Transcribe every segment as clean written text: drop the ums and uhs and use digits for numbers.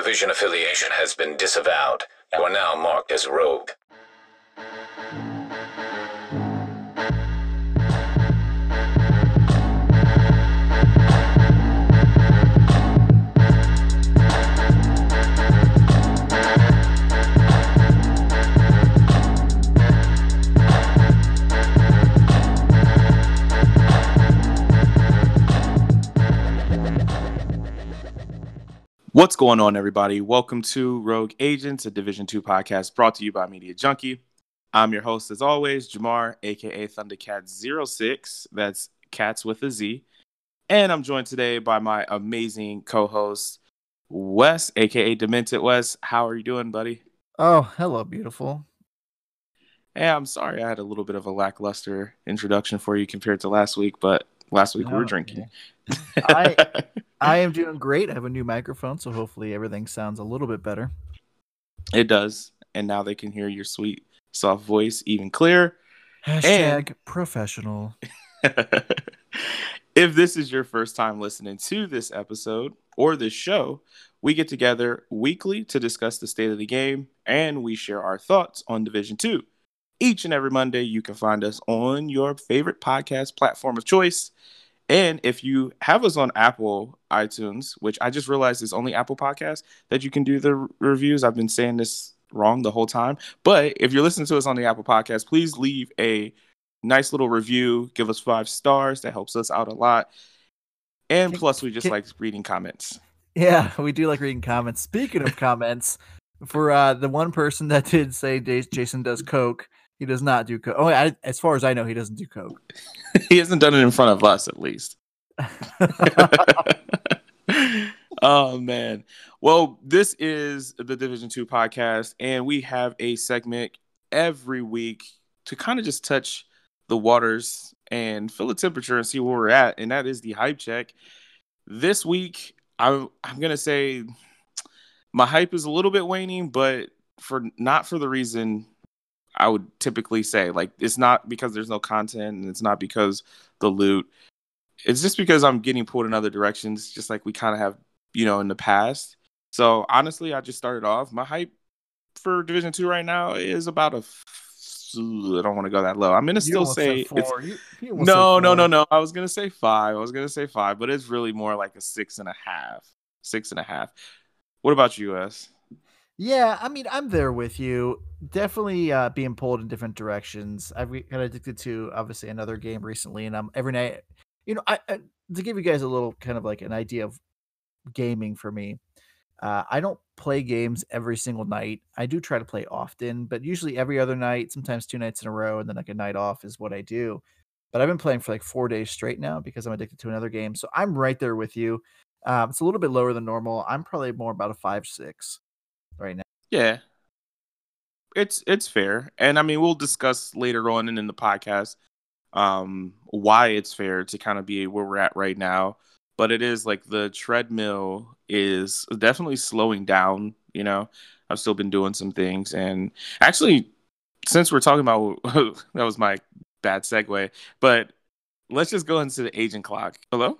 Division affiliation has been disavowed. You are now marked as rogue. What's going on, everybody? Welcome to Rogue Agents, a Division 2 podcast brought to you by Media Junkie. I'm your host, as always, Jamar, a.k.a. Thundercat06. That's Cats with a Z. And I'm joined today by my amazing co-host, Wes, a.k.a. Demented Wes. How are you doing, buddy? Oh, hello, beautiful. Hey, I'm sorry I had a little bit of a lackluster introduction for you compared to last week, but last week we were drinking. I am doing great. I have a new microphone, so hopefully everything sounds a little bit better. It does. And now they can hear your sweet, soft voice even clearer. Hashtag professional. If this is your first time listening to this episode or this show, we get together weekly to discuss the state of the game, and we share our thoughts on Division 2. Each and every Monday, you can find us on your favorite podcast platform of choice. And if you have us on Apple iTunes, which I just realized is only Apple Podcasts that you can do the reviews. I've been saying this wrong the whole time. But if you're listening to us on the Apple Podcast, please leave a nice little review. Give us 5 stars. That helps us out a lot. And plus, we just like reading comments. Yeah, we do like reading comments. Speaking of comments, for the one person that did say Jason does coke, he does not do coke. Oh, as far as I know, he doesn't do coke. He hasn't done it in front of us, at least. Oh, man. Well, this is the Division 2 podcast, and we have a segment every week to kind of just touch the waters and feel the temperature and see where we're at, and that is the hype check. This week, I'm going to say my hype is a little bit waning, but not for the reason I would typically say. Like, it's not because there's no content, and it's not because the loot. It's just because I'm getting pulled in other directions, just like we kind of have, in the past. So honestly, I just started off. My hype for Division 2 right now is about I don't want to go that low. I'm gonna still say 4. No. I was gonna say 5. But it's really more like a 6.5. 6.5. What about you, S? Yeah, I mean, I'm there with you. Definitely being pulled in different directions. I've got addicted to, obviously, another game recently, and I'm every night, I to give you guys a little kind of like an idea of gaming for me. I don't play games every single night. I do try to play often, but usually every other night, sometimes 2 nights in a row, and then like a night off is what I do. But I've been playing for like 4 days straight now because I'm addicted to another game. So I'm right there with you. It's a little bit lower than normal. I'm probably more about a 5-6 right now. Yeah, it's fair, and I mean we'll discuss later on in the podcast why it's fair to kind of be where we're at right now. But it is like the treadmill is definitely slowing down. I've still been doing some things, and actually, since we're talking about that was my bad segue, but let's just go into the agent clock. Hello?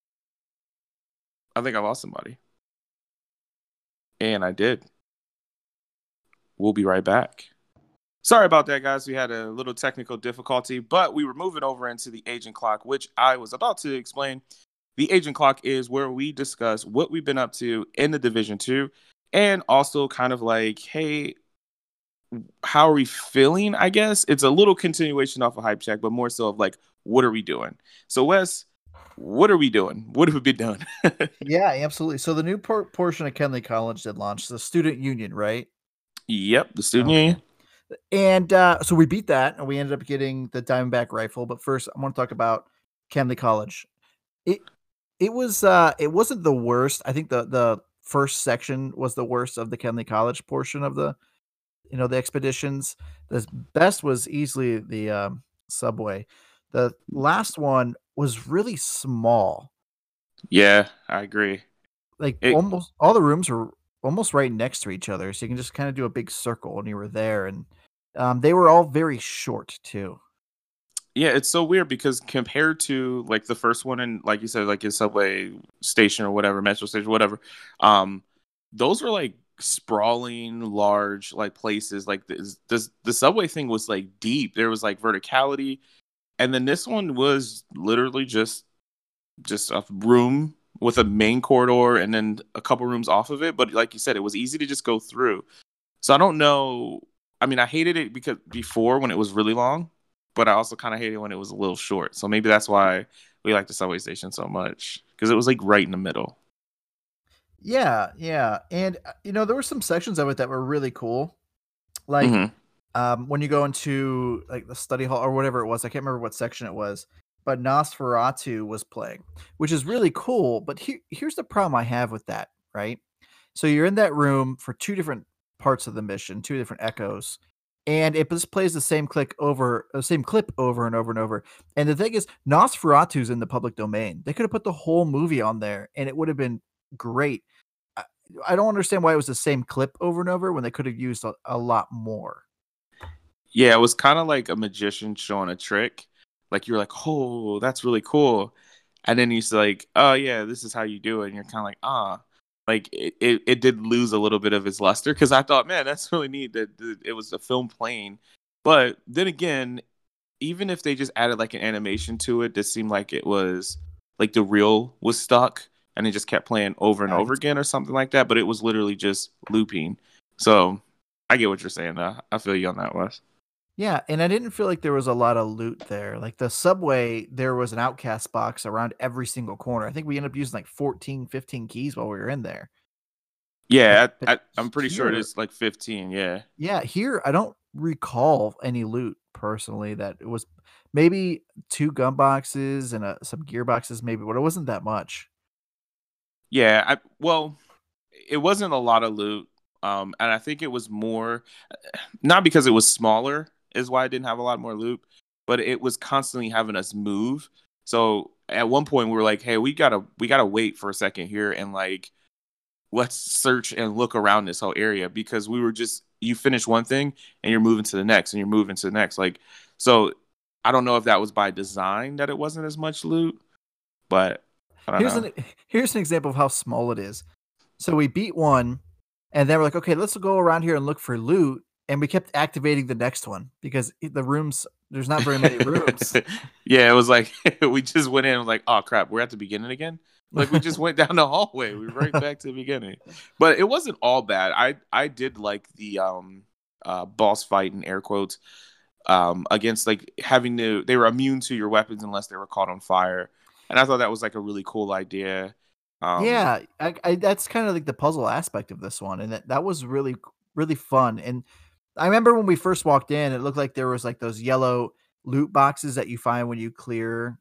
I think I lost somebody. And I did. We'll be right back. Sorry about that, guys. We had a little technical difficulty, but we were moving over into the agent clock, which I was about to explain. The agent clock is where we discuss what we've been up to in the Division 2 and also kind of like, hey, how are we feeling, I guess? It's a little continuation off of Hype Check, but more so of like, what are we doing? So, Wes, what are we doing? What have we been doing? Yeah, absolutely. So the new portion of Kenley College that launched, the student union, right? Yep, the student union. And so we beat that, and we ended up getting the Diamondback rifle. But first, I want to talk about Kenley College. It wasn't the worst. I think the first section was the worst of the Kenley College portion of the the expeditions. The best was easily the subway. The last one was really small. Yeah, I agree. Like almost all the rooms were almost right next to each other, so you can just kind of do a big circle, and you were there. And they were all very short too. Yeah, it's so weird because compared to like the first one and like you said, like in subway station or whatever, metro station, whatever, those were like sprawling, large like places. Like this the subway thing was like deep. There was like verticality, and then this one was literally just a room with a main corridor and then a couple rooms off of it. But like you said, it was easy to just go through. So I don't know. I mean, I hated it because before when it was really long, but I also kind of hated it when it was a little short. So maybe that's why we like the subway station so much because it was like right in the middle. Yeah, yeah. And there were some sections of it that were really cool. Like when you go into like the study hall or whatever it was, I can't remember what section it was, but Nosferatu was playing, which is really cool. But here's the problem I have with that, right? So you're in that room for two different parts of the mission, two different echoes, and it just plays the same clip over and over and over. And the thing is, Nosferatu's in the public domain. They could have put the whole movie on there, and it would have been great. I, I don't understand why it was the same clip over and over when they could have used a lot more. Yeah, it was kind of like a magician showing a trick. Like you're like, oh, that's really cool. And then he's like, oh yeah, this is how you do it. And you're kind of like, ah. Like it did lose a little bit of its luster because I thought, man, that's really neat that it was a film playing. But then again, even if they just added like an animation to it, it seemed like it was like the reel was stuck and it just kept playing over and Right. over again or something like that. But it was literally just looping. So I get what you're saying. I feel you on that, Wes. Yeah, and I didn't feel like there was a lot of loot there. Like the subway, there was an outcast box around every single corner. I think we ended up using like 14, 15 keys while we were in there. Yeah, But I'm pretty sure it here, is like 15. Yeah. yeah, here I don't recall any loot personally. That it was maybe two gun boxes and some gear boxes, maybe, but it wasn't that much. Yeah. Well, it wasn't a lot of loot. And I think it was more not because it was smaller is why I didn't have a lot more loot, but it was constantly having us move. So at one point we were like, hey, we gotta wait for a second here and like let's search and look around this whole area because we were just you finish one thing and you're moving to the next and you're moving to the next. Like so I don't know if that was by design that it wasn't as much loot, but I don't Here's know. an here's an example of how small it is. So we beat one, and then we're like, okay, let's go around here and look for loot. And we kept activating the next one because there's not very many rooms. Yeah, it was like we just went in and was like, oh crap, we're at the beginning again. Like we just went down the hallway. We were right back to the beginning. But it wasn't all bad. I did like the boss fight in air quotes against like having to they were immune to your weapons unless they were caught on fire. And I thought that was like a really cool idea. Um Yeah, that's kind of like the puzzle aspect of this one, and that was really really fun. And I remember when we first walked in, it looked like there was like those yellow loot boxes that you find when you clear.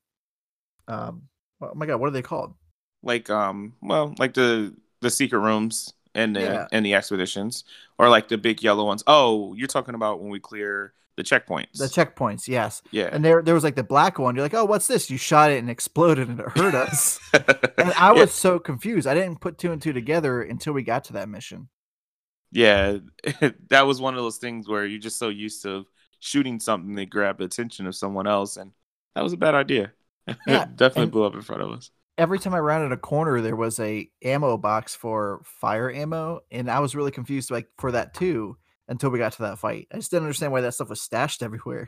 Oh my god, what are they called? like well like the secret rooms and Yeah, the expeditions or like the big yellow ones. Oh, you're talking about when we clear the the checkpoints. checkpoints. Yes, Yeah. and there was like the black one. You're like, oh, what's this? You shot it and exploded and it hurt us. And I Yeah. was so confused. I didn't put two and two together until we got to that mission. Yeah. That was one of those things where you're just so used to shooting something that grabbed the attention of someone else and that was a bad idea. Yeah, It definitely and blew up in front of us. every time I rounded a corner, there was a ammo box for fire ammo, and I was really confused, like, for that too, until we got to that fight. I just didn't understand why that stuff was stashed everywhere.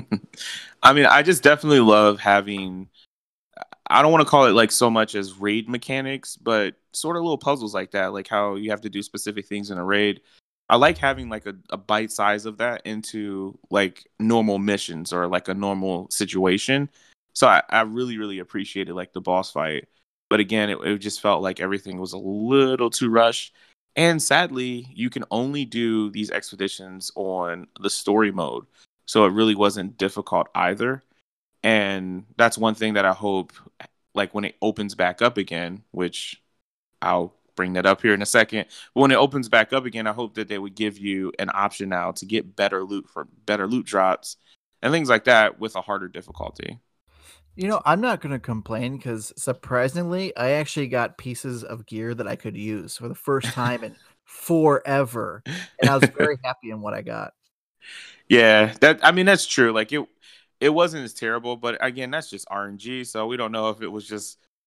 I mean, I just definitely love having I don't want to call it like so much as raid mechanics, but sort of little puzzles like that, like how you have to do specific things in a raid. I like having like a bite size of that into like normal missions or like a normal situation. So I really, really appreciated like the boss fight. But again, it just felt like everything was a little too rushed. And sadly, you can only do these expeditions on the story mode. So it really wasn't difficult either. And that's one thing that I hope, like when it opens back up again, which I'll bring that up here in a second. But when it opens back up again, I hope that they would give you an option now to get better loot for better loot drops and things like that with a harder difficulty. I'm not gonna complain because surprisingly, I actually got pieces of gear that I could use for the first time in forever, and I was very happy in what I got. Yeah, that I mean that's true. Like it wasn't as terrible, but again, that's just RNG. So we don't know if it was just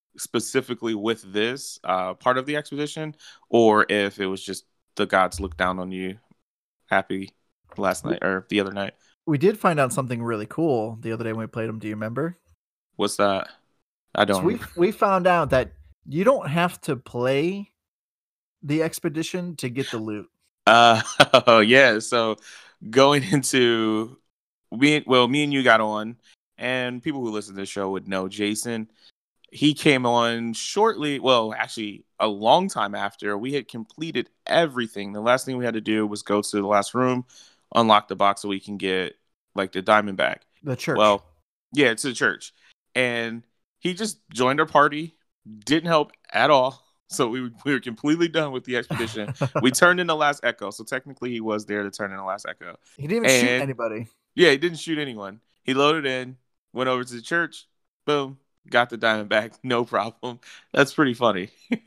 specifically with this part of the expedition, or if it was just the gods looked down on you happy last night or the other night. We did find out something really cool the other day when we played them. Do you remember? What's that? I don't So remember. we found out that you don't have to play the expedition to get the loot. Yeah. So going into me and you got on, and people who listen to the show would know Jason. He came on shortly, well, actually a long time after we had completed everything. The last thing we had to do was go to the last room, unlock the box so we can get like the diamond back. The church. Well, yeah, it's a church. And he just joined our party, didn't help at all. So we were completely done with the expedition. We turned in the last echo. So technically he was there to turn in the last echo. He didn't even shoot anybody. Yeah, he didn't shoot anyone. He loaded in, went over to the church, boom, got the diamond back, no problem. That's pretty funny.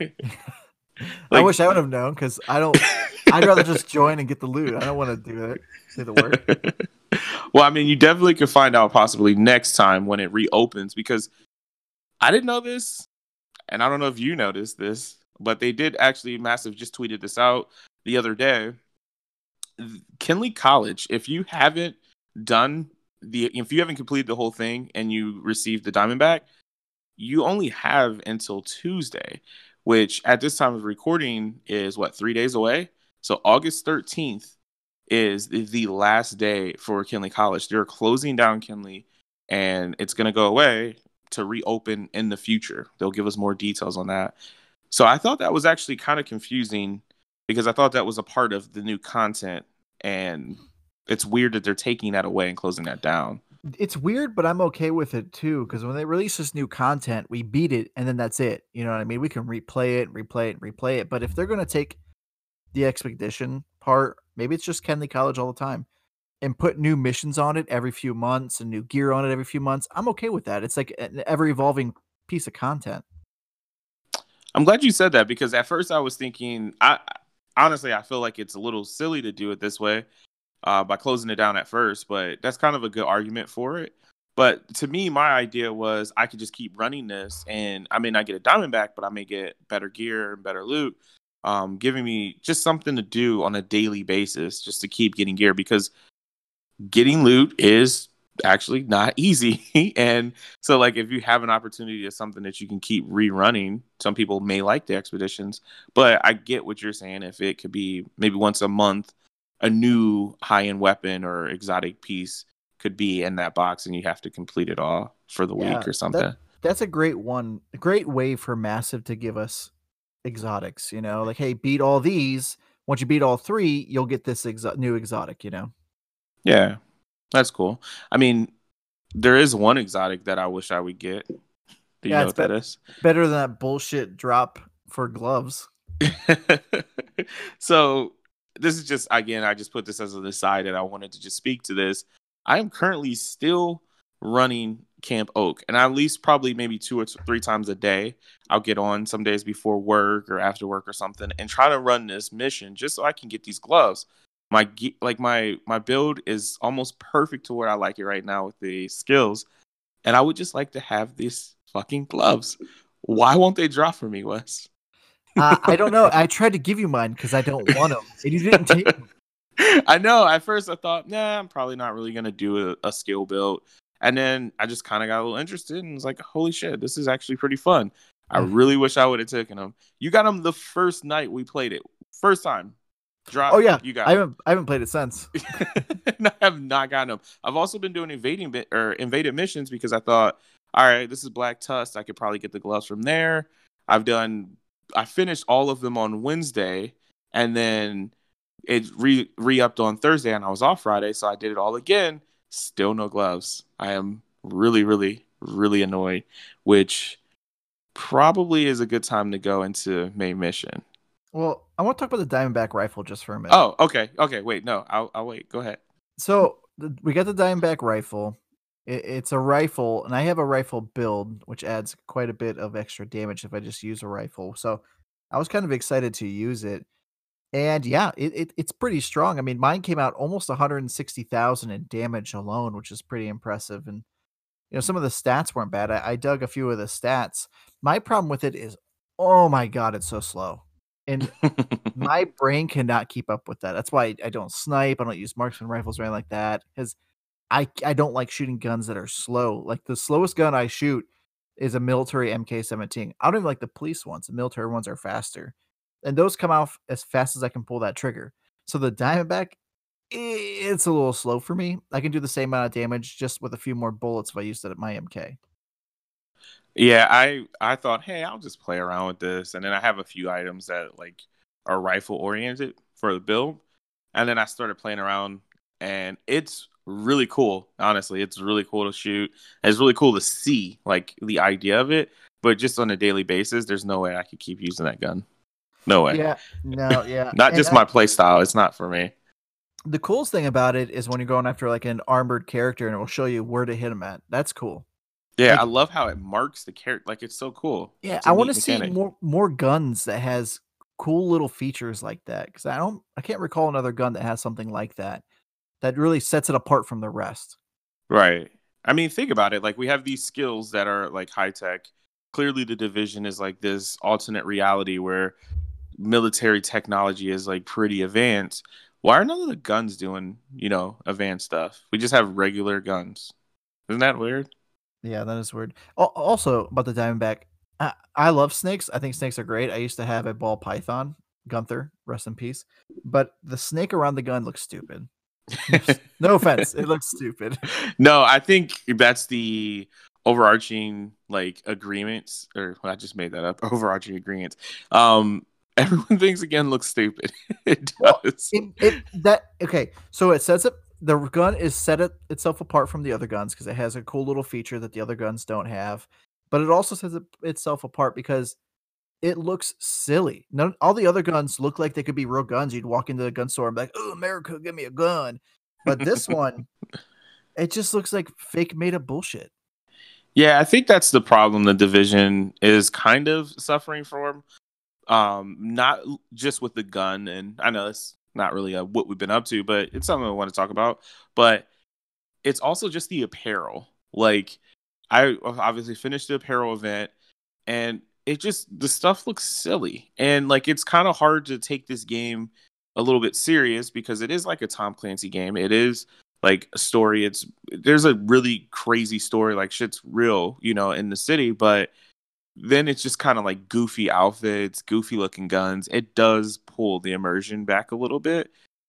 I wish I would have known, because I'd rather just join and get the loot. I don't want to do the work. Well, I mean, you definitely could find out possibly next time when it reopens, because I didn't know this, and I don't know if you noticed this, but they did actually, Massive just tweeted this out the other day. Kinley College, if you haven't completed the whole thing and you received the diamond back, you only have until Tuesday, which at this time of recording is 3 days away. So August 13th is the last day for Kinley College. They're closing down Kinley, and it's going to go away to reopen in the future. They'll give us more details on that. So I thought that was actually kind of confusing, because I thought that was a part of the new content, and it's weird that they're taking that away and closing that down. It's weird, but I'm okay with it too, because when they release this new content, we beat it, and then that's it. You know what I mean? We can replay it. But if they're going to take the expedition part, maybe it's just Kenley College all the time, and put new missions on it every few months and new gear on it every few months, I'm okay with that. It's like an ever-evolving piece of content. I'm glad you said that, because at first I was thinking, honestly, I feel like it's a little silly to do it this way. By closing it down at first, but that's kind of a good argument for it. But to me, my idea was I could just keep running this, and I may not get a diamond back, but I may get better gear and better loot, giving me just something to do on a daily basis just to keep getting gear, because getting loot is actually not easy. And so like, if you have an opportunity to something that you can keep rerunning, some people may like the expeditions, but I get what you're saying. If it could be maybe once a month, a new high-end weapon or exotic piece could be in that box, and you have to complete it all for the week or something. That's a great way for Massive to give us exotics, you know, like, hey, beat all these. Once you beat all 3, you'll get this new exotic, you know? Yeah, that's cool. I mean, there is one exotic that I wish I would get. Do you know what that is? Better than that bullshit drop for gloves. So this is just, again, I just put this as an aside, and I wanted to just speak to this. I am currently still running Camp Oak, and at least probably maybe 2 or 3 times a day, I'll get on some days before work or after work or something and try to run this mission just so I can get these gloves. My build is almost perfect to where I like it right now with the skills, and I would just like to have these fucking gloves. Why won't they drop for me, Wes? I don't know. I tried to give you mine because I don't want them, and you didn't take them. I know. At first, I thought, nah, I'm probably not really going to do a skill build. And then I just kind of got a little interested and was like, holy shit, this is actually pretty fun. I really wish I would have taken them. You got them the first night we played it. First time. Drop. Oh, yeah. You got I haven't played it since. I have not gotten them. I've also been doing invaded missions because I thought, all right, this is Black Tusk. I could probably get the gloves from there. I finished all of them on Wednesday, and then it re-upped on Thursday, and I was off Friday, so I did it all again. Still no gloves. I am really, really, really annoyed, which probably is a good time to go into main mission. Well, I want to talk about the Diamondback rifle just for a minute. Oh, okay. Wait, no, I'll wait. Go ahead. So we got the Diamondback rifle. It's a rifle, and I have a rifle build, which adds quite a bit of extra damage if I just use a rifle. So I was kind of excited to use it. And yeah, it's pretty strong. I mean, mine came out almost 160,000 in damage alone, which is pretty impressive. And some of the stats weren't bad. I dug a few of the stats. My problem with it is, oh my god, it's so slow, and my brain cannot keep up with that. That's why I don't snipe. I don't use marksman rifles or anything like that because I don't like shooting guns that are slow. Like the slowest gun I shoot is a military MK17. I don't even like the police ones. The military ones are faster, and those come off as fast as I can pull that trigger. So the Diamondback, it's a little slow for me. I can do the same amount of damage just with a few more bullets if I used it at my MK. Yeah, I thought, hey, I'll just play around with this, and then I have a few items that like are rifle oriented for the build, and then I started playing around, and it's really cool. Honestly, it's really cool to shoot. It's really cool to see like the idea of it, but just on a daily basis, there's no way I could keep using that gun. No way. Yeah, no, yeah. Not just my play style. It's not for me. The coolest thing about it is when you're going after like an armored character, and it will show you where to hit them at. That's cool. Yeah, Like, I love how it marks the character. Like it's so cool. yeah, It's a I want to neat see mechanic. more guns that has cool little features like that because I can't recall another gun that has something like that that really sets it apart from the rest. Right. I mean, think about it. Like we have these skills that are like high tech. Clearly, the division is like this alternate reality where military technology is like pretty advanced. Why are none of the guns doing, advanced stuff? We just have regular guns. Isn't that weird? Yeah, that is weird. Also about the Diamondback, I love snakes. I think snakes are great. I used to have a ball python, Gunther, rest in peace. But the snake around the gun looks stupid. No offense, it looks stupid. No, I think that's the overarching like agreements, or well, I just made that up. Overarching agreements. Everyone thinks again looks stupid. It does. Okay. So it sets up the gun is itself apart from the other guns because it has a cool little feature that the other guns don't have. But it also sets itself apart because it looks silly. None all the other guns look like they could be real guns. You'd walk into the gun store and be like, "Oh, America, give me a gun." But this one, it just looks like fake made up bullshit. Yeah, I think that's the problem the division is kind of suffering from. Not just with the gun, and I know it's not really what we've been up to, but it's something I want to talk about. But it's also just the apparel. Like I obviously finished the apparel event, and the stuff looks silly, and like it's kind of hard to take this game a little bit serious because it is like a Tom Clancy game. It is like a story. There's a really crazy story, like shit's real, in the city, but then it's just kind of like goofy outfits, goofy looking guns. It does pull the immersion back a little bit.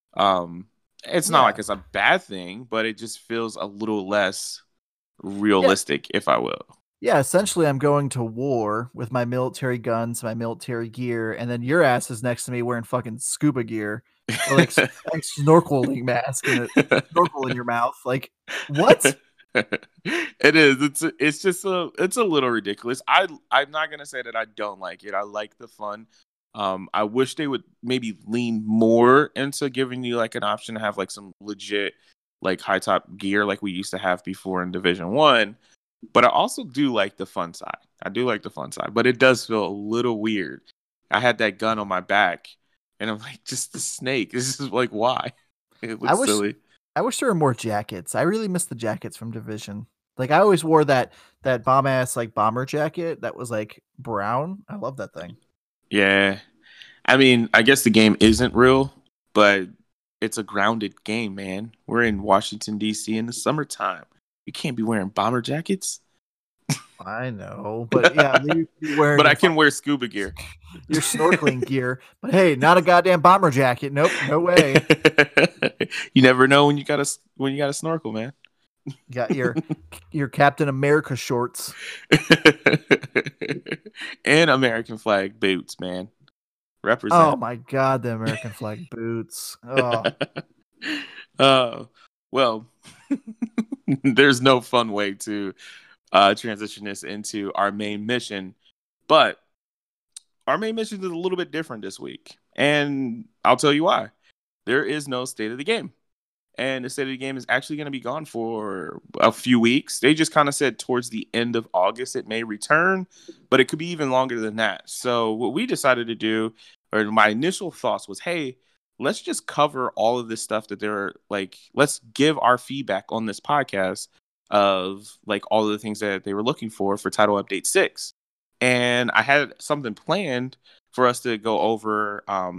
It's not like it's a bad thing, but it just feels a little less realistic, if I will. Yeah, essentially, I'm going to war with my military guns, my military gear, and then your ass is next to me wearing fucking scuba gear, or like snorkeling mask and a snorkel in your mouth. Like, what? It is. It's just it's a little ridiculous. I'm not gonna say that I don't like it. I like the fun. I wish they would maybe lean more into giving you like an option to have like some legit like high top gear like we used to have before in Division 1. But I also do like the fun side. I do like the fun side, but it does feel a little weird. I had that gun on my back, and I'm like, just the snake. This is like, why? It looks silly. I wish there were more jackets. I really miss the jackets from Division. Like I always wore that bomb ass like bomber jacket that was like brown. I love that thing. Yeah. I mean, I guess the game isn't real, but it's a grounded game, man. We're in Washington, D.C. in the summertime. You can't be wearing bomber jackets. I know, but yeah, you're wearing. But I can wear scuba gear. Your snorkeling gear, but hey, not a goddamn bomber jacket. Nope, no way. You never know when you gotta snorkel, man. You got your Captain America shorts and American flag boots, man. Represent. Oh my god, the American flag boots. Oh, well, there's no fun way to transition this into our main mission, but our main mission is a little bit different this week, and I'll tell you why. There is no state of the game, and the state of the game is actually going to be gone for a few weeks. They just kind of said towards the end of August it may return, but it could be even longer than that. So what we decided to do, or my initial thoughts was, hey, let's just cover all of this stuff that let's give our feedback on this podcast of like all of the things that they were looking for Title Update 6. And I had something planned for us to go over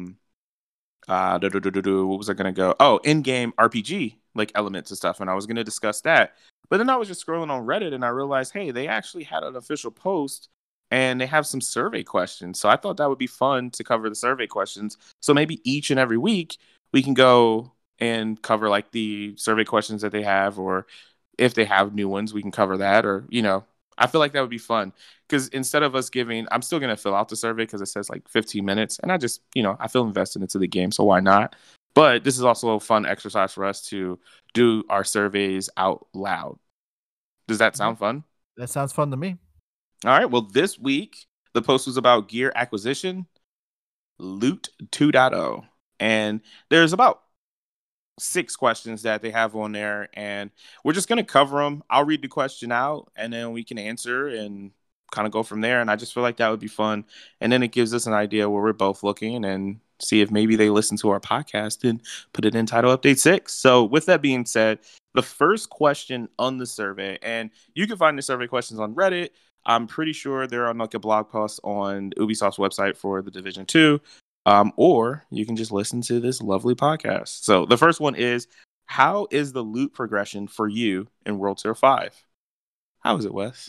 what was I gonna go? Oh, in-game RPG like elements and stuff, and I was gonna discuss that. But then I was just scrolling on Reddit and I realized, hey, they actually had an official post and they have some survey questions. So I thought that would be fun to cover the survey questions. So maybe each and every week we can go and cover like the survey questions that they have, or if they have new ones, we can cover that. Or, I feel like that would be fun because instead of us giving, I'm still going to fill out the survey because it says like 15 minutes and I just, I feel invested into the game. So why not? But this is also a fun exercise for us to do our surveys out loud. Does that sound fun? That sounds fun to me. All right. Well, this week, the post was about gear acquisition, Loot 2.0. And there's about 6 questions that they have on there. And we're just going to cover them. I'll read the question out and then we can answer and kind of go from there. And I just feel like that would be fun. And then it gives us an idea where we're both looking and see if maybe they listen to our podcast and put it in Title Update 6. So with that being said, the first question on the survey, and you can find the survey questions on Reddit. I'm pretty sure they're on like a blog post on Ubisoft's website for the Division 2. Or you can just listen to this lovely podcast. So the first one is, how is the loot progression for you in World Tier 5? How is it, Wes?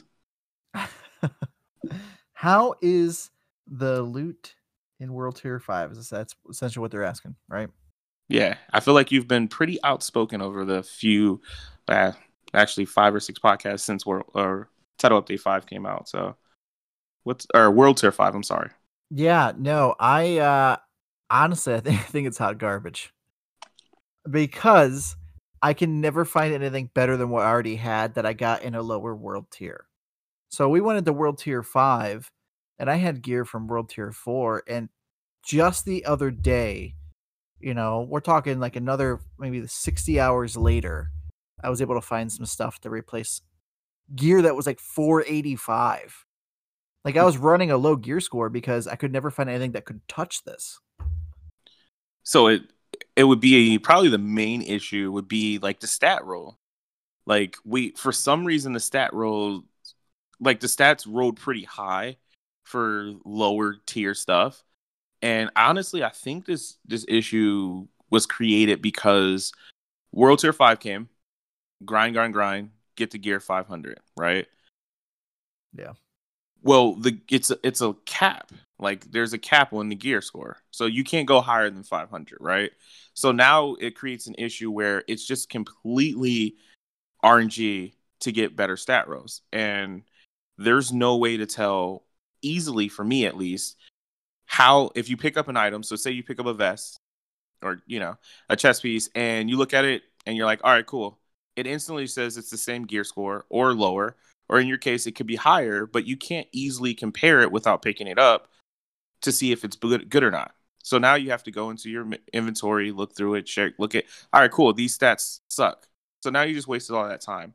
How is the loot in World Tier 5? That's essentially what they're asking, right? Yeah, I feel like you've been pretty outspoken over the few, actually 5 or 6 podcasts since Title Update 5 came out. So World Tier 5, I'm sorry. Yeah, no, I honestly I think it's hot garbage. Because I can never find anything better than what I already had that I got in a lower world tier. So we went into World Tier 5 and I had gear from World Tier 4, and just the other day, we're talking like another maybe 60 hours later, I was able to find some stuff to replace gear that was like 485. Like I was running a low gear score because I could never find anything that could touch this. So it would be probably the main issue would be like the stat roll. Like for some reason the stat roll, like the stats rolled pretty high for lower tier stuff. And honestly, I think this issue was created because World Tier 5 came, grind, get to gear 500, right? Yeah. Well, it's a cap. Like there's a cap on the gear score, so you can't go higher than 500, right? So now it creates an issue where it's just completely RNG to get better stat rolls, and there's no way to tell easily, for me at least, how if you pick up an item. So say you pick up a vest or a chest piece, and you look at it and you're like, all right, cool. It instantly says it's the same gear score or lower. Or in your case, it could be higher, but you can't easily compare it without picking it up to see if it's good or not. So now you have to go into your inventory, look through it, check, look at, all right, cool, these stats suck. So now you just wasted all that time.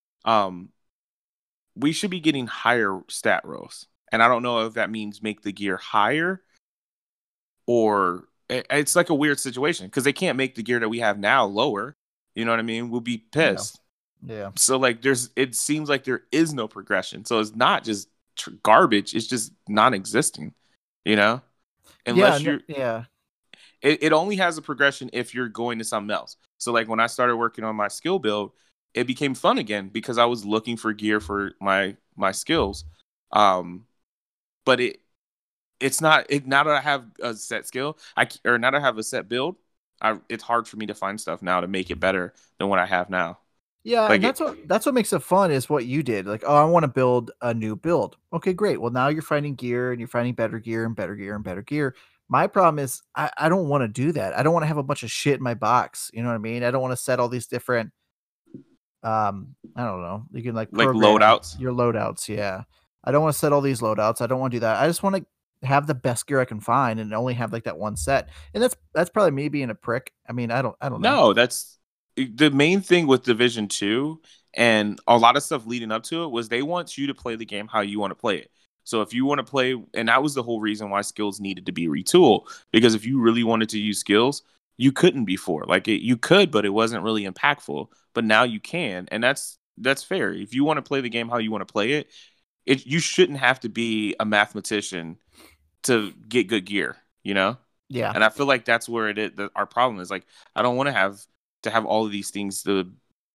We should be getting higher stat rolls. And I don't know if that means make the gear higher, or it's like a weird situation because they can't make the gear that we have now lower. You know what I mean? We'll be pissed. Yeah. So like it seems like there is no progression. So it's not just garbage. It's just non-existing, unless it only has a progression if you're going to something else. So like when I started working on my skill build, it became fun again because I was looking for gear for my skills. But it's not now that I have a set skill, now that I have a set build, it's hard for me to find stuff now to make it better than what I have now. Yeah, like and that's what makes it fun is what you did. Like, oh, I want to build a new build. Okay, great. Well, now you're finding gear and you're finding better gear and better gear and better gear. My problem is I don't want to do that. I don't want to have a bunch of shit in my box. You know what I mean? I don't want to set all these different I don't know. You can like loadouts. Your loadouts, yeah. I don't want to set all these loadouts. I don't want to do that. I just want to have the best gear I can find and only have like that one set. And that's probably me being a prick. I mean, I don't know. No, that's the main thing with Division 2 and a lot of stuff leading up to it was they want you to play the game how you want to play it. So if you want to play, and that was the whole reason why skills needed to be retooled, because if you really wanted to use skills, you couldn't before. Like you could, but it wasn't really impactful. But now you can, and that's that's fair. If you want to play the game how you want to play it, you shouldn't have to be a mathematician to get good gear, you know? Yeah. And I feel like that's where our problem is. Like, I don't want to have all of these things to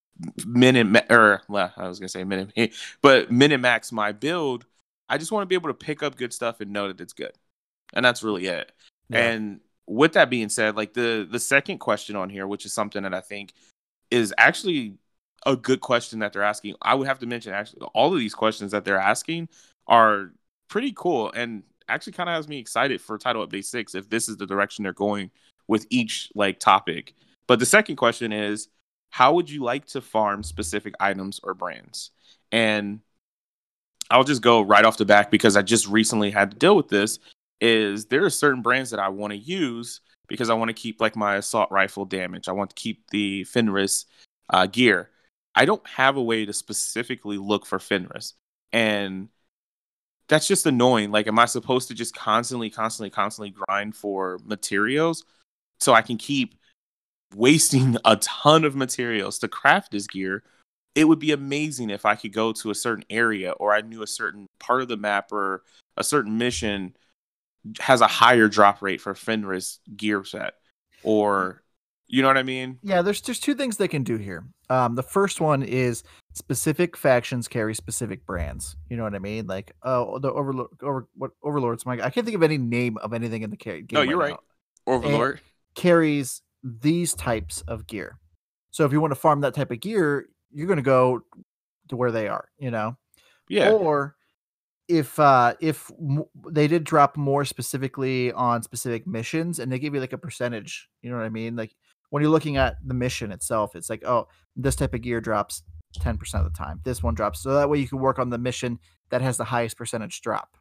min max my build. I just want to be able to pick up good stuff and know that it's good. And that's really it. Yeah. And with that being said, like the second question on here, which is something that I think is actually a good question that they're asking. I would have to mention actually all of these questions that they're asking are pretty cool and actually kind of has me excited for Title Update 6 if this is the direction they're going with each like topic. But the second question is, how would you like to farm specific items or brands? And I'll just go right off the back because I just recently had to deal with this. Is there are certain brands that I want to use because I want to keep like my assault rifle damage. I want to keep the Fenris gear. I don't have a way to specifically look for Fenris. And that's just annoying. Like, am I supposed to just constantly grind for materials so I can keep wasting a ton of materials to craft this gear? It would be amazing if I could go to a certain area or I knew a certain part of the map or a certain mission has a higher drop rate for Fenris gear set, or you know what I mean? Yeah, there's two things they can do here. The first one is specific factions carry specific brands. You know what I mean? Like, the Overlord's I can't think of any name of anything in the game. No, you're right. Overlord carries these types of gear. So if you want to farm that type of gear, you're going to go to where they are, you know? Yeah. Or if they did drop more specifically on specific missions and they give you like a percentage, you know what I mean? Like when you're looking at the mission itself, it's like, oh, this type of gear drops 10% of the time. This one drops. So that way you can work on the mission that has the highest percentage drop.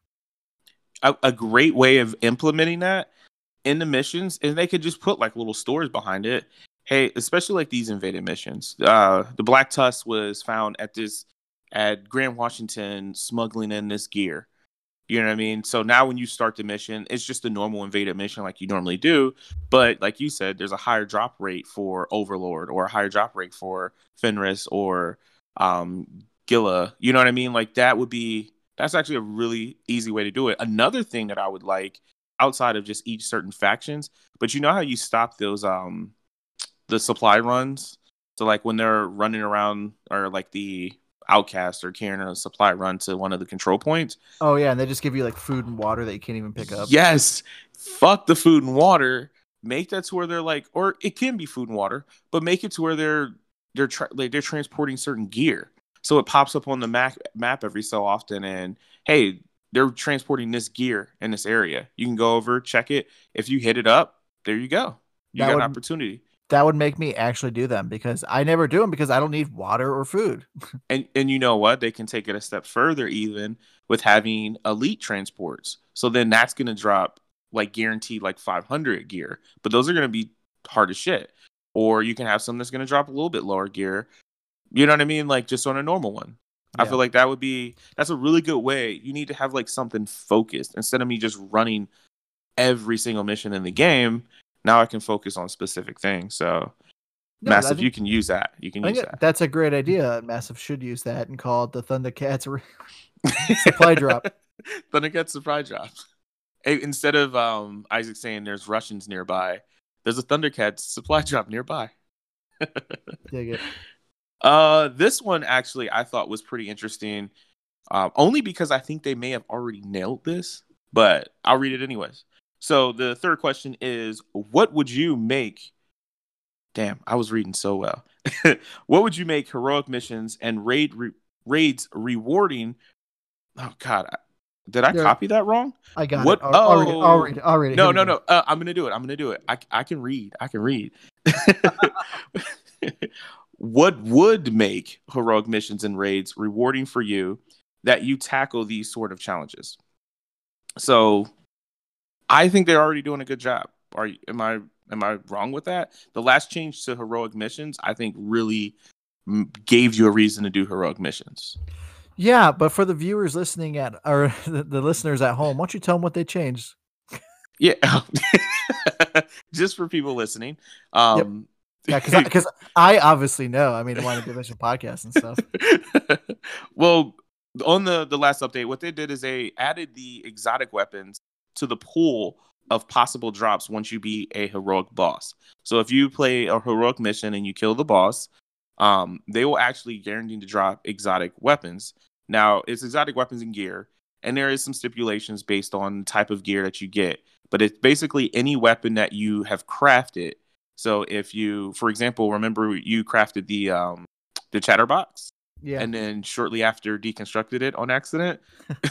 A great way of implementing that in the missions is they could just put like little stores behind it. Hey, especially like these invaded missions. The Black Tusk was found at Grand Washington smuggling in this gear. You know what I mean? So now when you start the mission, it's just a normal invaded mission like you normally do. But like you said, there's a higher drop rate for Overlord or a higher drop rate for Fenris or Gila. You know what I mean? Like that's actually a really easy way to do it. Another thing that I would like outside of just each certain factions, but you know how you stop those the supply runs? So like when they're running around or like the outcast or carrying a supply run to one of the control points. Oh yeah, and they just give you like food and water that you can't even pick up. Yes. Fuck the food and water. Make that to where they're like, or it can be food and water, but make it to where they're transporting certain gear. So it pops up on the map every so often and hey, they're transporting this gear in this area. You can go over, check it. If you hit it up, there you go. You got an opportunity. That would make me actually do them because I never do them because I don't need water or food. And you know what? They can take it a step further even with having elite transports. So then that's going to drop like guaranteed like 500 gear. But those are going to be hard as shit. Or you can have some that's going to drop a little bit lower gear. You know what I mean? Like just on a normal one. Yeah. I feel like that's a really good way. You need to have like something focused instead of me just running every single mission in the game. Now I can focus on specific things. So, Massive, you can use that. That's a great idea. Massive should use that and call it the Thundercats supply drop. Thundercats supply drop. Instead of Isaac saying there's Russians nearby, there's a Thundercats supply drop nearby. Dig it. This one actually I thought was pretty interesting. Only because I think they may have already nailed this, but I'll read it anyways. So the third question is, what would you make? Damn, I was reading so well. What would you make heroic missions and raids rewarding? Oh God, did I copy that wrong? I got it. I'll read it. No. I'm gonna do it. I can read. What would make heroic missions and raids rewarding for you that you tackle these sort of challenges? So I think they're already doing a good job. Am I wrong with that? The last change to heroic missions, I think, really gave you a reason to do heroic missions. Yeah, but for the viewers listening or the listeners at home, why don't you tell them what they changed? Yeah, just for people listening. Yep. Yeah, because I obviously know. I mean, I'm on a Division podcast and stuff. Well, on the last update, what they did is they added the exotic weapons to the pool of possible drops once you beat a heroic boss. So if you play a heroic mission and you kill the boss, they will actually guarantee to drop exotic weapons. Now, it's exotic weapons and gear, and there is some stipulations based on the type of gear that you get. But it's basically any weapon that you have crafted. So if you, for example, remember you crafted the chatterbox, Yeah. and then shortly after deconstructed it on accident.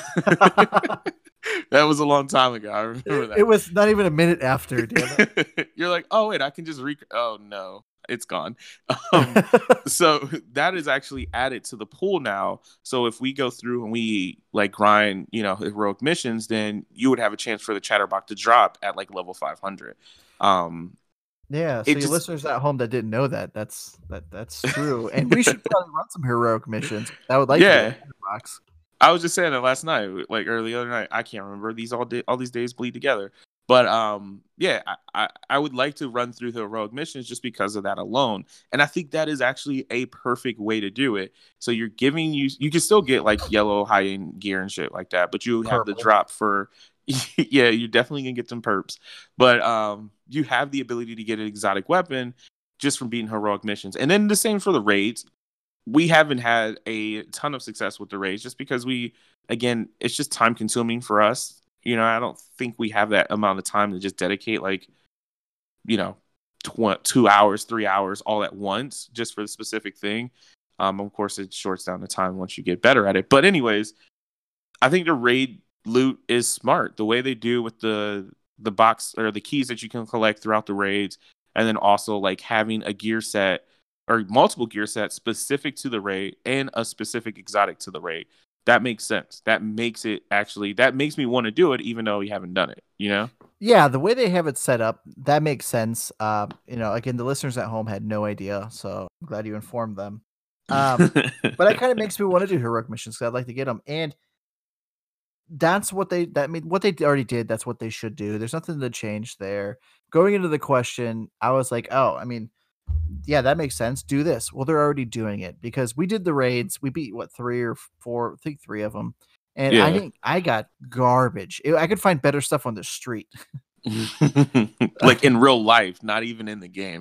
That was a long time ago. I remember that. It was not even a minute after. Damn it. You're like, oh wait, I can just oh no, it's gone. So that is actually added to the pool now. So if we go through and we like grind, heroic missions, then you would have a chance for the chatterbox to drop at like level 500. Yeah, so your listeners at home that didn't know that's true, and we should probably run some heroic missions. I would like to get box. I was just saying that last night, like early other night. I can't remember all these days bleed together, but I would like to run through the heroic missions just because of that alone, and I think that is actually a perfect way to do it. So you can still get like yellow high end gear and shit like that, but you have the drop for. Yeah, you're definitely gonna get some perps, but you have the ability to get an exotic weapon just from beating heroic missions, and then the same for the raids. We haven't had a ton of success with the raids just because it's just time consuming for us. I don't think we have that amount of time to just dedicate 2 hours, 3 hours all at once just for the specific thing. Of course, it shorts down the time once you get better at it. But anyways, I think the raid loot is smart. The way they do with the box or the keys that you can collect throughout the raids, and then also like having a gear set or multiple gear sets specific to the raid and a specific exotic to the raid. That makes sense. That makes me want to do it even though we haven't done it, Yeah, the way they have it set up, that makes sense. Again, the listeners at home had no idea, so I'm glad you informed them. But that kind of makes me want to do heroic missions because I'd like to get them. And that's what they already did. That's what they should do. There's nothing to change there. Going into the question, I was like, oh, I mean, yeah, that makes sense. Do this. Well, they're already doing it because we did the raids. We beat 3 or 4, I think 3 of them. And I think I got garbage. I could find better stuff on the street. Like in real life, not even in the game.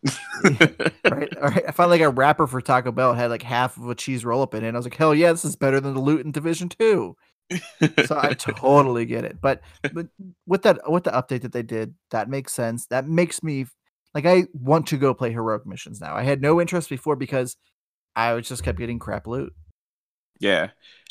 Right. All right. I found like a wrapper for Taco Bell. It had like half of a cheese roll up in it. And I was like, hell yeah, this is better than the loot in Division 2. So I totally get it. But with the update that they did, that makes sense. That makes me like I want to go play heroic missions now. I had no interest before because I was just kept getting crap loot. Yeah.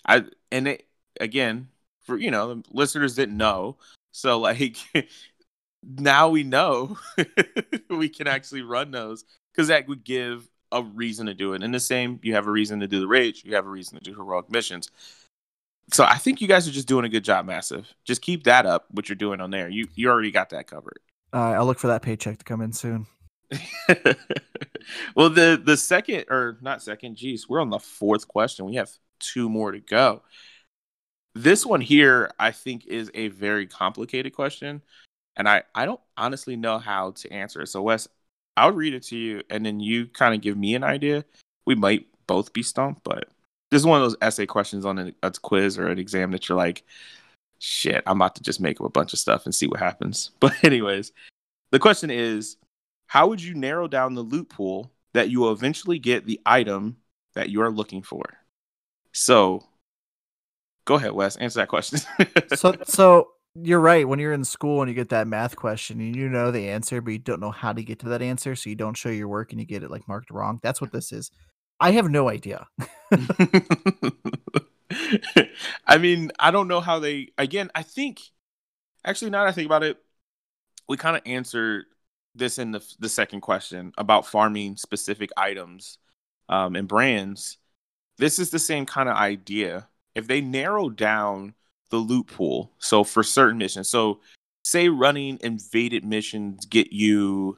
Again, for the listeners didn't know. So like now we know we can actually run those because that would give a reason to do it. And the same, you have a reason to do the rage, you have a reason to do heroic missions. So I think you guys are just doing a good job, Massive. Just keep that up, what you're doing on there. You already got that covered. I'll look for that paycheck to come in soon. Well, the second, or not second, geez, we're on the 4th question. We have 2 more to go. This one here, I think, is a very complicated question, and I don't honestly know how to answer it. So, Wes, I'll read it to you, and then you kind of give me an idea. We might both be stumped, but this is one of those essay questions on a quiz or an exam that you're like, shit, I'm about to just make up a bunch of stuff and see what happens. But anyways, the question is, how would you narrow down the loot pool that you will eventually get the item that you are looking for? So go ahead, Wes, answer that question. So you're right. When you're in school and you get that math question and you know the answer, but you don't know how to get to that answer, so you don't show your work and you get it like marked wrong. That's what this is. I have no idea. I mean, I don't know how they, again, I think, actually, now that I think about it, we kind of answered this in the second question about farming specific items and brands. This is the same kind of idea. If they narrow down the loot pool, so for certain missions, so say running invaded missions get you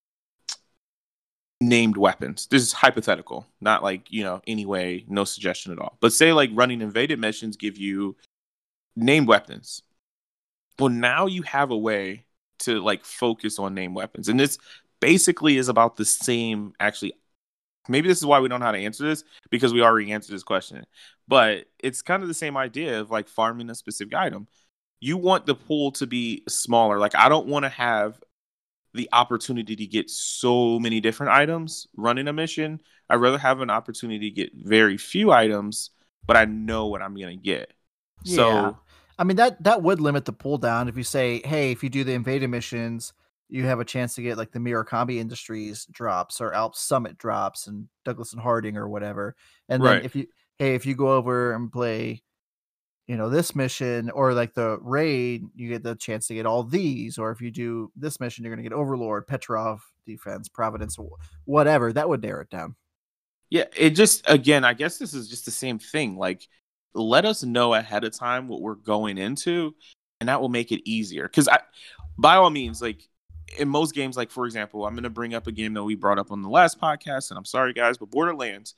named weapons. This is hypothetical, not like, anyway, no suggestion at all. But say like running invaded missions give you named weapons. Well, now you have a way to like focus on named weapons. And basically is about the same. Actually, maybe this is why we don't know how to answer this, because we already answered this question. But it's kind of the same idea of like farming a specific item. You want the pool to be smaller. Like, I don't want to have the opportunity to get so many different items running a mission. I'd rather have an opportunity to get very few items, but I know what I'm going to get. Yeah. So, I mean, that would limit the pull down if you say, hey, if you do the invaded missions, you have a chance to get like the Murakami Industries drops or Alps Summit drops and Douglas and Harding or whatever. And then right. if you go over and play, this mission or like the raid, you get the chance to get all these. Or if you do this mission, you're going to get Overlord, Petrov, Defense, Providence, whatever. That would narrow it down. Yeah, it just, again, I guess this is just the same thing. Like, let us know ahead of time what we're going into, and that will make it easier. Because by all means, like in most games, like for example, I'm going to bring up a game that we brought up on the last podcast, and I'm sorry guys, but Borderlands,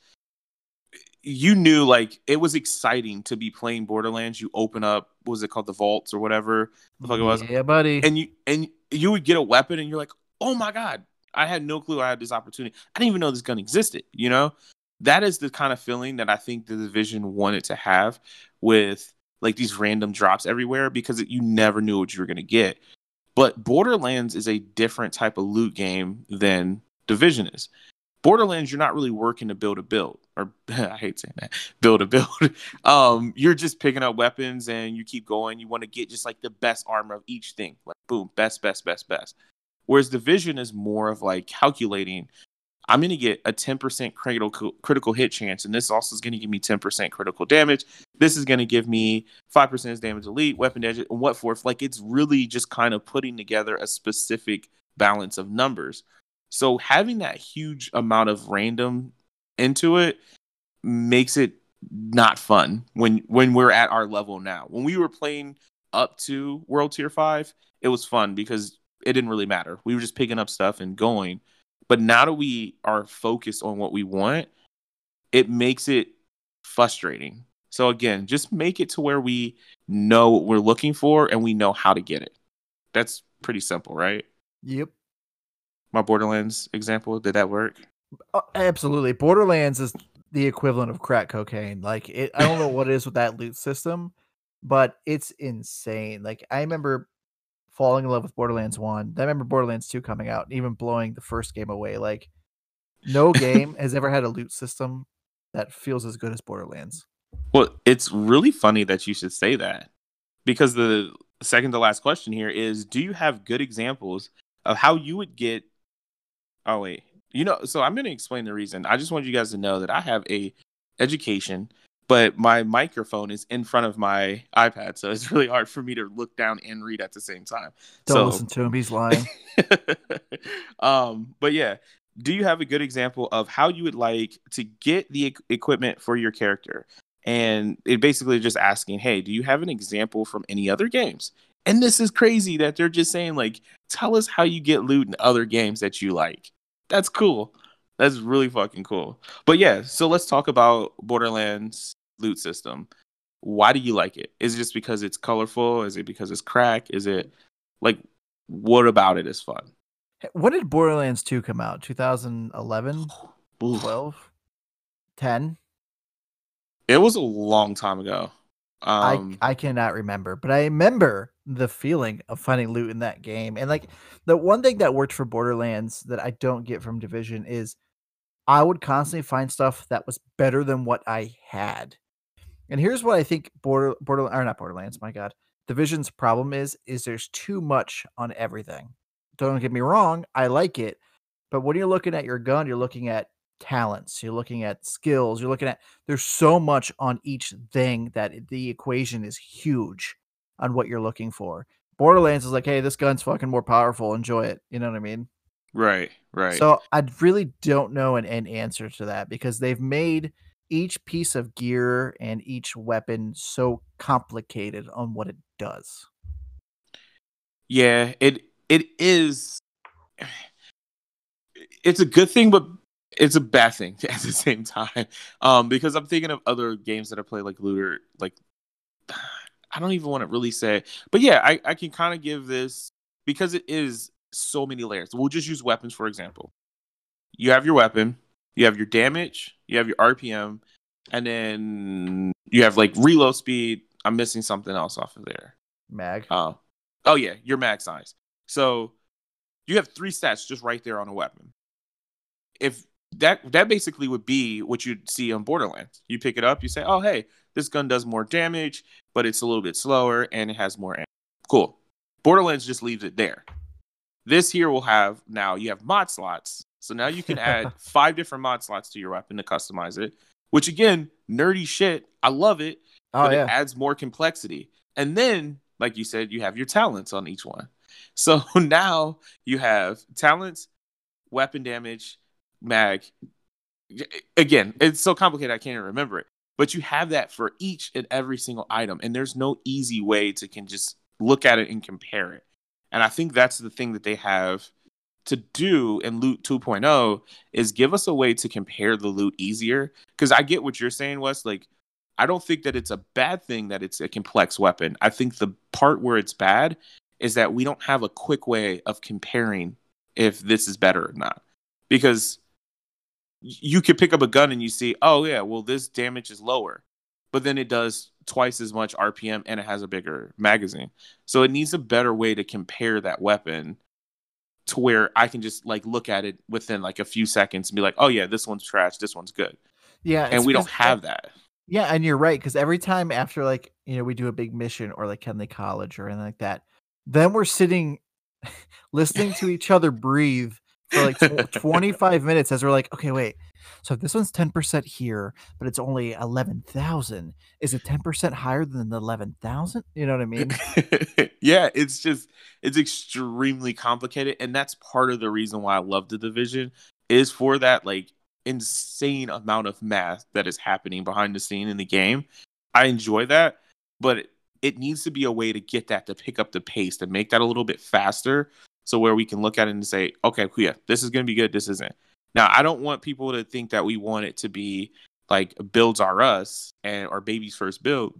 you knew like it was exciting to be playing Borderlands. You open up, what was it called, the vaults or whatever the fuck it was, Yeah, buddy. and you would get a weapon, and you're like, oh my god, I had no clue I had this opportunity. I didn't even know this gun existed. That is the kind of feeling that I think the Division wanted to have with like these random drops everywhere, because you never knew what you were going to get. But Borderlands is a different type of loot game than Division is. Borderlands, you're not really working to build a build, or I hate saying that, build a build. You're just picking up weapons and you keep going. You want to get just like the best armor of each thing, like boom, best. Whereas Division is more of like calculating, I'm going to get a 10% critical hit chance, and this also is going to give me 10% critical damage. This is going to give me 5% damage elite, weapon damage, and what for. Like, it's really just kind of putting together a specific balance of numbers. So having that huge amount of random into it makes it not fun when we're at our level now. When we were playing up to World Tier 5, it was fun because it didn't really matter. We were just picking up stuff and going. But now that we are focused on what we want, it makes it frustrating. So again, just make it to where we know what we're looking for and we know how to get it. That's pretty simple, right? Yep. My Borderlands example, did that work? Absolutely. Borderlands is the equivalent of crack cocaine. Like, I don't know what it is with that loot system, but it's insane. Like, I remember falling in love with Borderlands 1. I remember Borderlands 2 coming out and even blowing the first game away. Like, no game has ever had a loot system that feels as good as Borderlands. Well, it's really funny that you should say that, because the second to last question here is, do you have good examples of how you would get... Oh, wait. So I'm going to explain the reason. I just want you guys to know that I have a education, but my microphone is in front of my iPad, so it's really hard for me to look down and read at the same time. Don't listen to him. He's lying. But yeah, do you have a good example of how you would like to get the equipment for your character? And it basically just asking, hey, do you have an example from any other games? And this is crazy that they're just saying, like, tell us how you get loot in other games that you like. That's cool. That's really fucking cool. But yeah, so let's talk about Borderlands loot system. Why do you like it? Is it just because it's colorful? Is it because it's crack? Is it like, what about it is fun? When did Borderlands 2 come out? 2011? 12? 10? It was a long time ago. I cannot remember, but I remember the feeling of finding loot in that game. And like, the one thing that worked for Borderlands that I don't get from Division is I would constantly find stuff that was better than what I had. And here's what I think Borderlands, my God, Division's problem is there's too much on everything. Don't get me wrong, I like it, but when you're looking at your gun, you're looking at talents, you're looking at skills, there's so much on each thing that the equation is huge on what you're looking for. Borderlands is like, hey, this gun's fucking more powerful, enjoy it. You know what I mean? Right. So I really don't know an answer to that, because they've made each piece of gear and each weapon so complicated on what it does. Yeah, it is. It's a good thing, but it's a bad thing at the same time. Because I'm thinking of other games that I play, like Looter. Like, I don't even want to really say, but yeah, I can kind of give this, because it is so many layers. We'll just use weapons, for example. You have your weapon, you have your damage, you have your RPM, and then you have like reload speed. I'm missing something else off of there. Mag. Oh yeah, your mag size. So you have 3 stats just right there on a weapon. If that basically would be what you'd see on Borderlands. You pick it up, you say, oh, hey, this gun does more damage, but it's a little bit slower and it has more ammo. Cool. Borderlands just leaves it there. This here will have, now you have mod slots. So now you can add 5 different mod slots to your weapon to customize it, which again, nerdy shit. I love it, but it adds more complexity. And then, like you said, you have your talents on each one. So now you have talents, weapon damage, mag. Again, it's so complicated I can't even remember it. But you have that for each and every single item, and there's no easy way to can just look at it and compare it. And I think that's the thing that they have to do in Loot 2.0 is give us a way to compare the loot easier. Because I get what you're saying, Wes. Like, I don't think that it's a bad thing that it's a complex weapon. I think the part where it's bad is that we don't have a quick way of comparing if this is better or not. Because you could pick up a gun and you see, oh yeah, well, this damage is lower, but then it does twice as much RPM and it has a bigger magazine. So it needs a better way to compare that weapon to where I can just like look at it within like a few seconds and be like, oh yeah, this one's trash, this one's good. Yeah. And we don't have that. Yeah, and you're right, because every time after like, we do a big mission or like Kenley College or anything like that, then we're sitting listening to each other breathe for like 25 minutes as we're like, okay, wait. So this one's 10% here, but it's only 11,000. Is it 10% higher than the 11,000? You know what I mean? Yeah, it's extremely complicated. And that's part of the reason why I love The Division is for that like insane amount of math that is happening behind the scene in the game. I enjoy that, but it needs to be a way to get that to pick up the pace, to make that a little bit faster. So where we can look at it and say, okay, yeah, this is going to be good. This isn't. Now, I don't want people to think that we want it to be like builds are us and our baby's first build.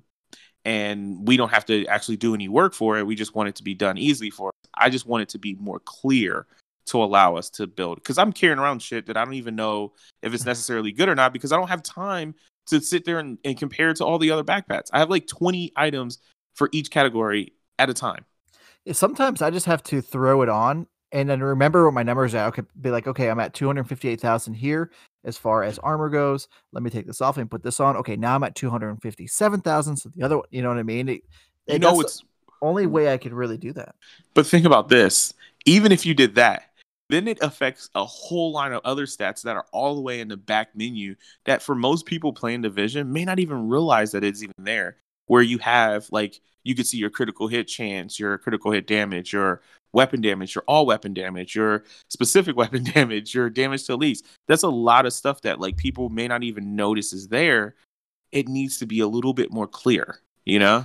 And we don't have to actually do any work for it. We just want it to be done easily for us. I just want it to be more clear to allow us to build. Because I'm carrying around shit that I don't even know if it's necessarily good or not because I don't have time to sit there and compare it to all the other backpacks. I have like 20 items for each category at a time. Sometimes I just have to throw it on and then remember what my numbers are. Okay, be like, okay, I'm at 258,000 here as far as armor goes. Let me take this off and put this on. Okay, now I'm at 257,000. So the other one, you know what I mean? It's the only way I could really do that. But think about this. Even if you did that, then it affects a whole line of other stats that are all the way in the back menu that for most people playing Division may not even realize that it's even there. Where you have like, you could see your critical hit chance, your critical hit damage, your weapon damage, your all weapon damage, your specific weapon damage, your damage to elites. That's a lot of stuff that like people may not even notice is there. It needs to be a little bit more clear, you know?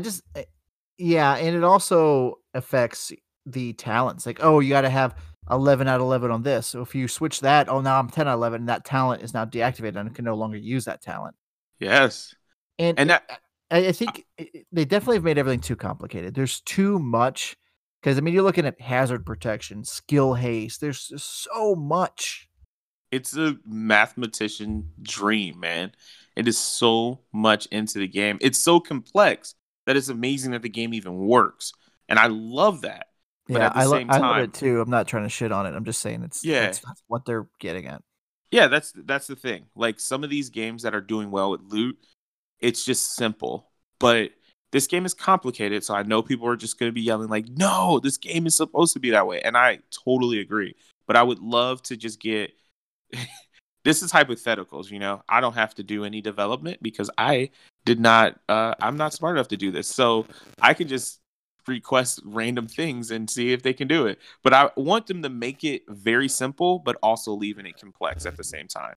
Yeah. And it also affects the talents. Like, oh, you got to have 11 out of 11 on this. So if you switch that, oh, now I'm 10 out of 11 and that talent is now deactivated and I can no longer use that talent. Yes. And that, I think they definitely have made everything too complicated. There's too much. Because, I mean, you're looking at hazard protection, skill haste. There's just so much. It's a mathematician dream, man. It is so much into the game. It's so complex that it's amazing that the game even works. And I love that. But yeah, at the same time, I love it too. I'm not trying to shit on it. I'm just saying that's what they're getting at. Yeah, that's the thing. Like some of these games that are doing well with loot, it's just simple. But this game is complicated, so I know people are just going to be yelling like, no, this game is supposed to be that way. And I totally agree. But I would love to just get... This is hypotheticals, you know? I don't have to do any development because I did not... I'm not smart enough to do this. So I can just request random things and see if they can do it. But I want them to make it very simple, but also leaving it complex at the same time.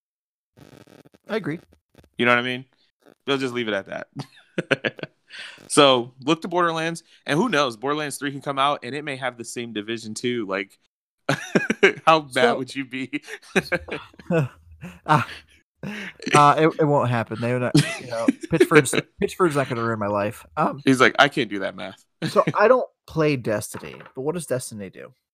I agree. You know what I mean? They'll just leave it at that. So look to Borderlands, and who knows? Borderlands 3 can come out, and it may have the same Division 2. Like, how bad would you be? It won't happen. They're not. You know, Pitchford's not going to ruin my life. He's like, I can't do that math. So I don't play Destiny, but what does Destiny do?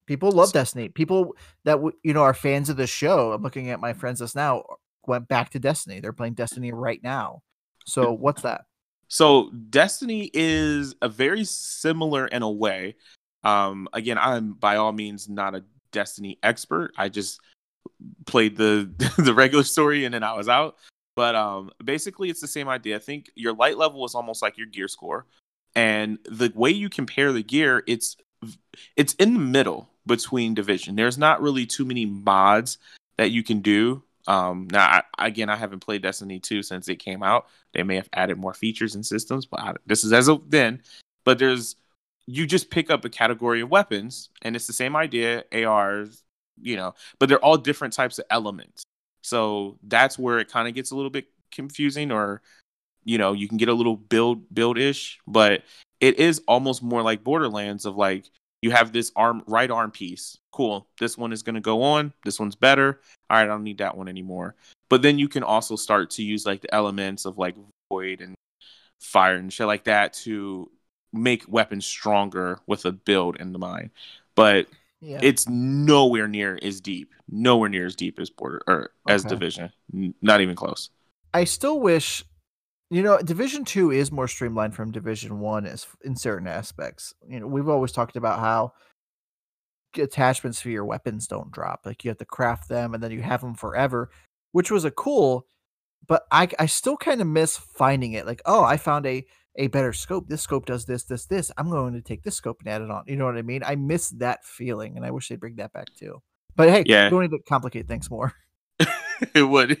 People love Destiny. People that are fans of the show. I'm looking at my friends just now went back to Destiny. They're playing Destiny right now. So what's that? So Destiny is a very similar in a way. Again, I'm by all means not a Destiny expert. I just played the the regular story and then I was out. But basically, it's the same idea. I think your light level is almost like your gear score, and the way you compare the gear, it's in the middle between Division. There's not really too many mods that you can do. Now, again, I haven't played Destiny 2 since it came out. They may have added more features and systems, but this is as of then. But you just pick up a category of weapons, and it's the same idea, ARs, but they're all different types of elements. So that's where it kind of gets a little bit confusing, or, you can get a little build-ish, but it is almost more like Borderlands of like, you have this right arm piece. Cool. This one is going to go on. This one's better. All right, I don't need that one anymore. But then you can also start to use like the elements of like void and fire and shit like that to make weapons stronger with a build in the mind. But it's nowhere near as deep. Nowhere near as deep as as Division. Not even close. I still wish, Division 2 is more streamlined from Division 1 in certain aspects. We've always talked about how attachments for your weapons don't drop. Like, you have to craft them and then you have them forever, which was cool, but I still kind of miss finding it. Like, oh, I found a better scope. This scope does this. I'm going to take this scope and add it on. You know what I mean? I miss that feeling, and I wish they'd bring that back too. But hey, you don't need to complicate things more. It would.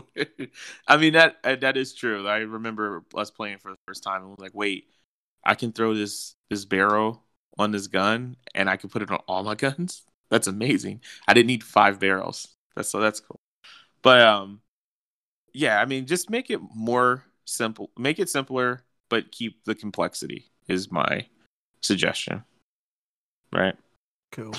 I mean, that is true. I remember us playing for the first time and was like, wait, I can throw this barrel on this gun and I can put it on all my guns? That's amazing. I didn't need 5 barrels. That's cool. But yeah, I mean, just make it more simple. Make it simpler, but keep the complexity is my suggestion. Right? Cool.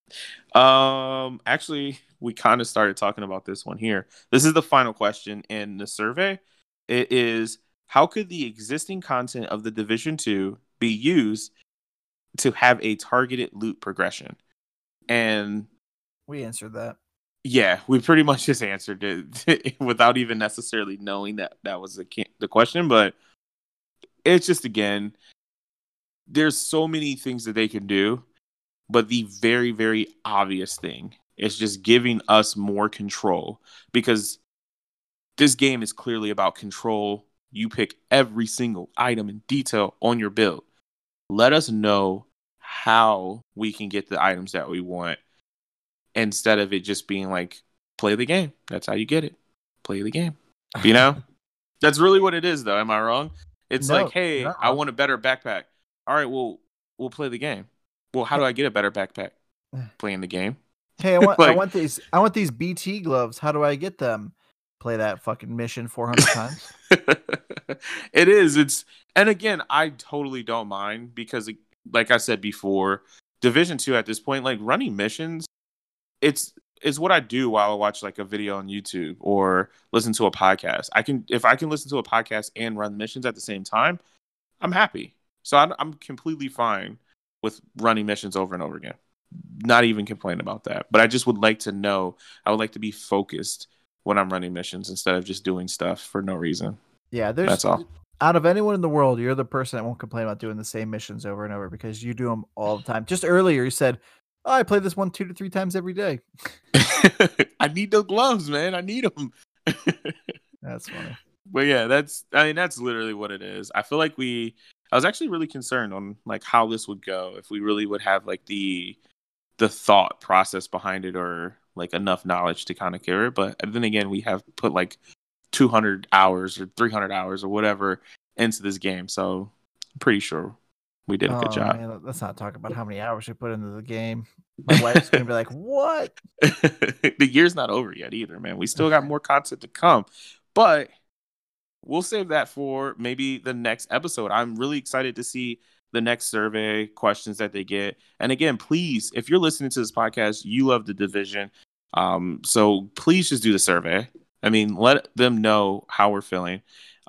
Actually, we kind of started talking about this one here. This is the final question in the survey. It is, how could the existing content of the Division 2 be used to have a targeted loot progression? And we answered that. Yeah, we pretty much just answered it without even necessarily knowing that was the question. But it's just, again, there's so many things that they can do. But the very, very obvious thing is just giving us more control, because this game is clearly about control. You pick every single item in detail on your build. Let us know how we can get the items that we want, instead of it just being like, play the game. That's how you get it. Play the game. That's really what it is, though. Am I wrong? It's like, hey, I want a better backpack. All right, well, we'll play the game. Well, how do I get a better backpack? Playing the game. Hey, I want these BT gloves. How do I get them? Play that fucking mission 400 times. It is. And again, I totally don't mind, because, like I said before, Division 2 at this point, like, running missions, it's what I do while I watch like a video on YouTube or listen to a podcast. If I can listen to a podcast and run missions at the same time, I'm happy. So I'm completely fine with running missions over and over again. Not even complain about that. But I just would like to know. I would like to be focused when I'm running missions instead of just doing stuff for no reason. Yeah, that's all. Out of anyone in the world, you're the person that won't complain about doing the same missions over and over, because you do them all the time. Just earlier, you said, oh, I play this one 2 to 3 times every day. I need those gloves, man. I need them. That's funny. But yeah, that's literally what it is. I feel like I was actually really concerned on like how this would go, if we really would have like the thought process behind it, or like enough knowledge to kind of carry it. But then again, we have put like 200 hours or 300 hours or whatever into this game. So I'm pretty sure we did a good job. Man, let's not talk about how many hours we put into the game. My wife's going to be like, what? The year's not over yet either, man. We still got more content to come. But we'll save that for maybe the next episode. I'm really excited to see the next survey questions that they get. And again, please, if you're listening to this podcast, you love the Division. So please just do the survey. I mean, let them know how we're feeling.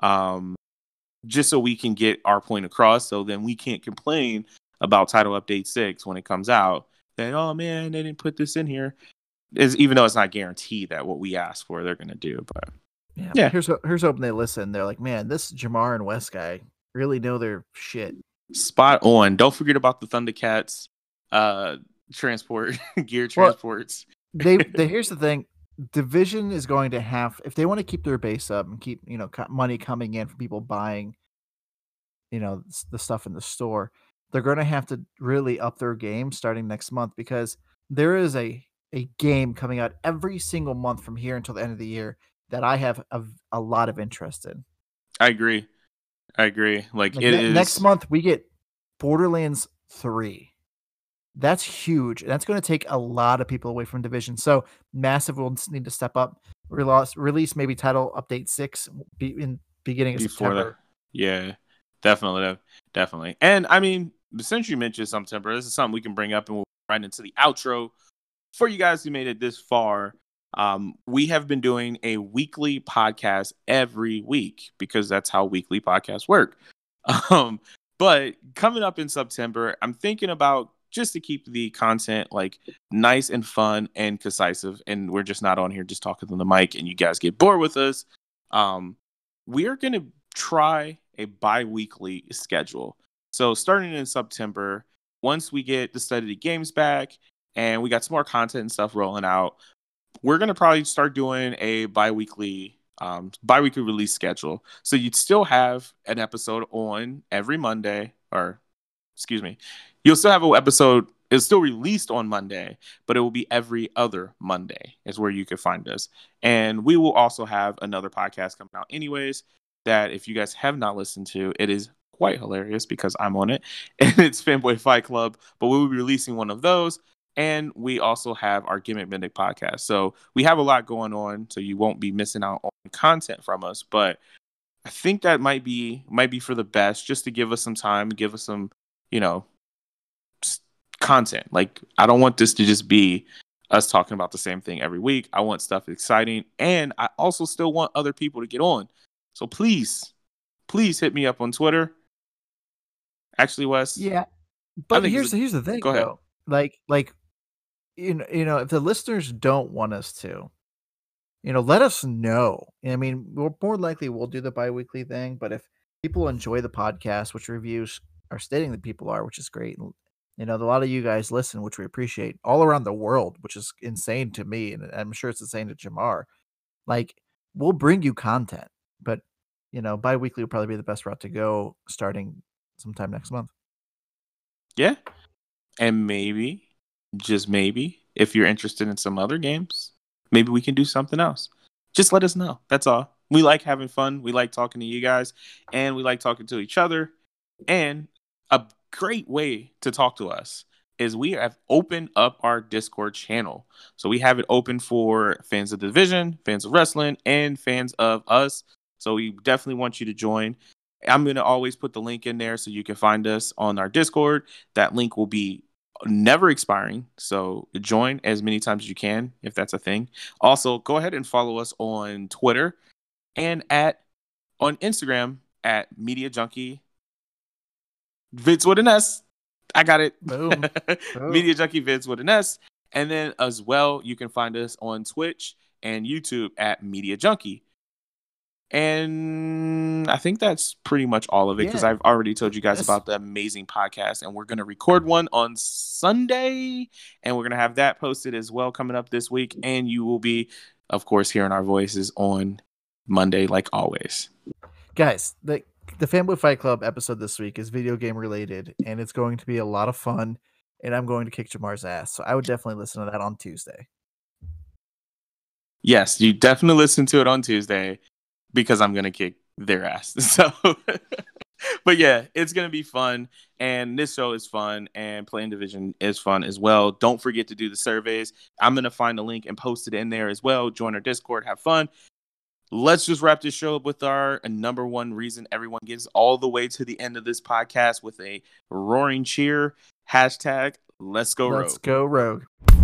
Just so we can get our point across, so then we can't complain about Title Update 6 when it comes out that, oh man, they didn't put this in here. Even though it's not guaranteed that what we asked for they're gonna do, but yeah. Here's hoping they listen. They're like, man, this Jamar and Wes guy really know their shit. Spot on. Don't forget about the Thundercats transport gear transports. Well, here's the thing. Division is going to have, if they want to keep their base up and keep money coming in from people buying the stuff in the store, they're going to have to really up their game starting next month, because there is a game coming out every single month from here until the end of the year that I have a lot of interest in. I agree. Like it is next month we get Borderlands 3. That's huge. That's going to take a lot of people away from Division. So Massive will need to step up. Release maybe title update 6 in beginning of September. Yeah, definitely. And I mean, since you mentioned September, this is something we can bring up, and we'll right into the outro. For you guys who made it this far, we have been doing a weekly podcast every week because that's how weekly podcasts work. But coming up in September, I'm thinking about, just to keep the content like nice and fun and concise, and we're just not on here just talking on the mic and you guys get bored with us. We are going to try a bi-weekly schedule. So starting in September, once we get the Study the Games back and we got some more content and stuff rolling out, we're going to probably start doing a bi-weekly release schedule. So you'd still have an episode on every Monday, you'll still have an episode. It's still released on Monday, but it will be every other Monday is where you can find us. And we will also have another podcast coming out anyways, that if you guys have not listened to, it is quite hilarious because I'm on it, and it's Fanboy Fight Club, but we will be releasing one of those. And we also have our Gimmick Mindick podcast. So we have a lot going on, so you won't be missing out on content from us. But I think that might be for the best, just to give us some time, give us some, content. Like, I don't want this to just be us talking about the same thing every week. I want stuff exciting, and I also still want other people to get on. So please hit me up on Twitter. Actually, Wes. Yeah, but here's the thing. Go ahead. Though. Like if the listeners don't want us to, let us know. I mean, more likely we'll do the bi-weekly thing, but if people enjoy the podcast, which reviews are stating that people are, which is great. And, a lot of you guys listen, which we appreciate, all around the world, which is insane to me. And I'm sure it's insane to Jamar. Like, we'll bring you content, but, bi-weekly will probably be the best route to go starting sometime next month. Yeah. And maybe, just maybe, if you're interested in some other games, maybe we can do something else. Just let us know. That's all. We like having fun. We like talking to you guys, and we like talking to each other. And a great way to talk to us is we have opened up our Discord channel. So we have it open for fans of the Division, fans of wrestling, and fans of us. So we definitely want you to join. I'm going to always put the link in there so you can find us on our Discord. That link will be never expiring. So join as many times as you can, if that's a thing. Also, go ahead and follow us on Twitter and on Instagram at Media Junkie Vids with an S. I got it. Boom. Media Junkie Vids with an S. And then as well, you can find us on Twitch and YouTube at Media Junkie. And I think that's pretty much all of it, because I've already told you guys about the amazing podcast, and we're going to record one on Sunday, and we're going to have that posted as well coming up this week. And you will be, of course, hearing our voices on Monday, like always. Guys, the Fanboy Fight Club episode this week is video game related, and it's going to be a lot of fun, and I'm going to kick Jamar's ass. So I would definitely listen to that on Tuesday. Yes, you definitely listen to it on Tuesday, because I'm going to kick their ass. So, but yeah, it's going to be fun. And this show is fun, and playing Division is fun as well. Don't forget to do the surveys. I'm going to find a link and post it in there as well. Join our Discord, have fun. Let's just wrap this show up with our number one reason everyone gets all the way to the end of this podcast with a roaring cheer. # Let's go Rogue. Let's go Rogue.